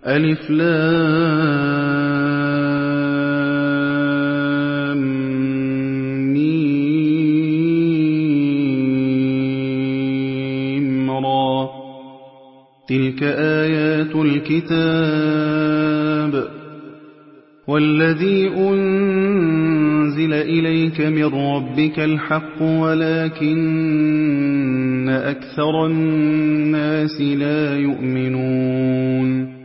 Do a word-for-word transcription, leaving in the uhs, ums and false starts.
ألف لام ميم را. تلك آيات الكتاب والذي أنزل إليك من ربك الحق ولكن أكثر الناس لا يؤمنون.